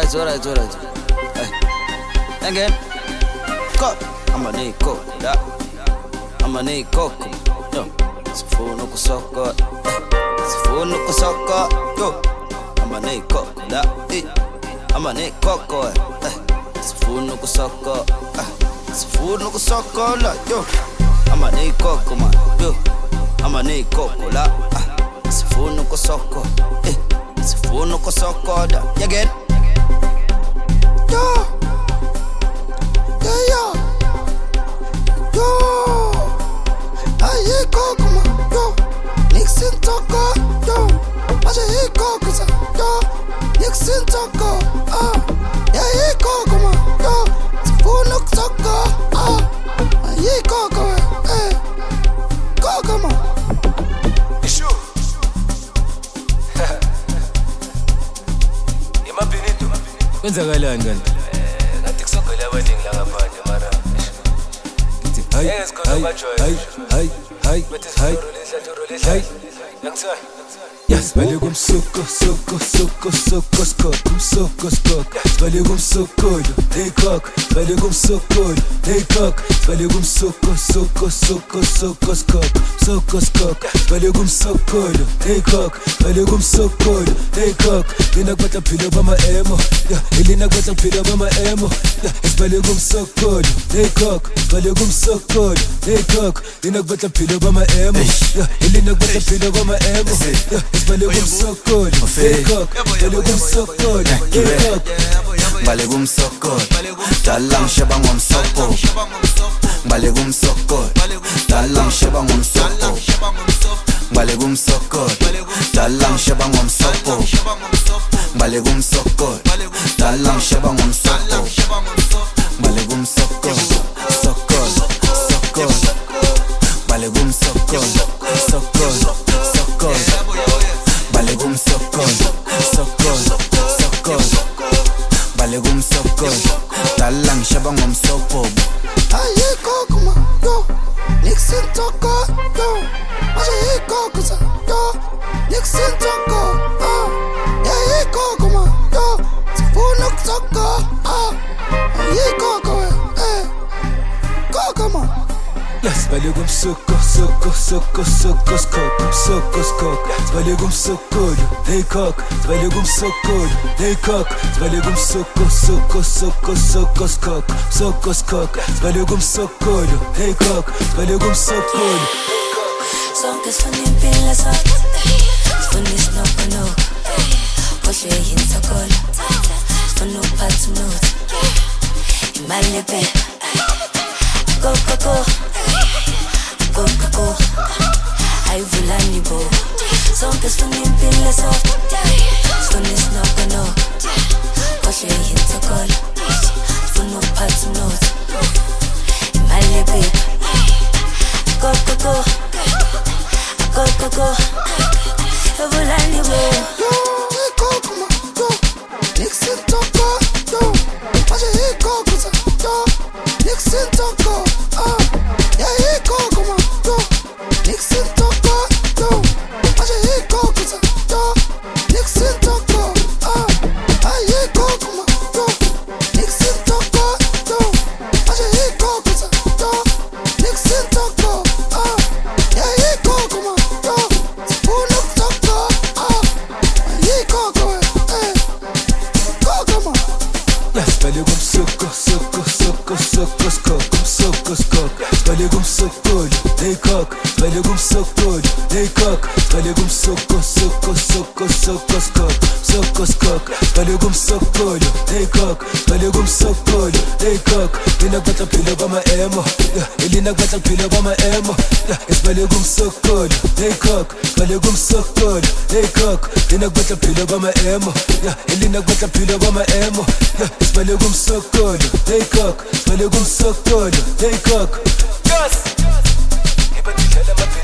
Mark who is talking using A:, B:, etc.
A: alright. Hey, again. Coke. I'ma need coke. Yeah. I'ma need coke. Yo, sifuna kusoko. Sifuna kusoko. Yo, I'ma need coke. Yeah. I'ma need coke. Sifuna kusoko. Sifuna kusoko. Yo, I'ma need coke, man. Yo, I'ma need coke. La. Sifuna kusoko. Sifuna kusoko. Yeah, again. Yo.
B: Kwenzakalani kanti?
C: Ngathi kusogela abaningi la ngaphandle mara.
B: Hayi. Yes, vale com suco, vale com socolho, ei coco, vale com socolho, ei coco, vale com suco, vale com socolho, ei coco, vale com socolho, ei coco, lina quatla pila pra ma emo, lina quatla pila pra ma emo, vale com socolho, ei coco, vale com socolho, ei coco, lina quatla pila pra ma emo, lina quatla pila pra ma emo. Vale com socorro, hey cock, vale com socorro, hey cock.
D: Vale com socorro, talang shabang on sopo. Vale com socorro, talang shabang on sopo. Vale com socorro, talang shabang on sopo. Vale com socorro, talang shabang on sopo. Vale com socorro, vale com socorro. Vale gum socorro. Vale gum socorro. Talang shabang om sopo.
A: Aye coco ma, yo. Nixon toko, yo. Aye coco sa, yo. Nixon toko, aye coco ma, yo. Sifuna kusoko, aye coco, coco ma.
B: Yes, vale com soco, vale com socolho, ei coco, vale com socolho, ei coco, vale com soco, vale com socolho, ei coco, vale com socolho.
E: Sonke sifuna soft, sifuna isinokono, kohle yinsokolo, sifuna ukuphatha umnotho, imali ebe, go. Ayivulani bo sonke sifuna impilo soft sifuna isinokono kohle yinsokolo sifuna ukuphatha umnotho imali ebe go ayivulani bo
A: yo coco ma yo Nixon toko yo aje coco sa yo Nixon toko yeah coco ma yo Nixon toko yo aje coco sa yo Nixon toko aye coco ma yo Nixon toko yo aje coco sa yo Nixon toko yeah coco ma yo sifuna toko aye coco coco ma.
B: Yes, vale com soco, vale com socolho, ei coco, vale com socolho, ei coco, vale com soco, vale com socolho, ei coco, vale com socolho, ei coco, lina quatla pila pra ma emo, lina quatla pila pra ma emo, vale com socolho, ei coco, vale com socolho, ei coco, lina quatla pila pra ma emo, lina quatla pila pra ma emo, vale com socolho, ei coco, vale com socolho, ei coco.
C: Yes. Iba tijela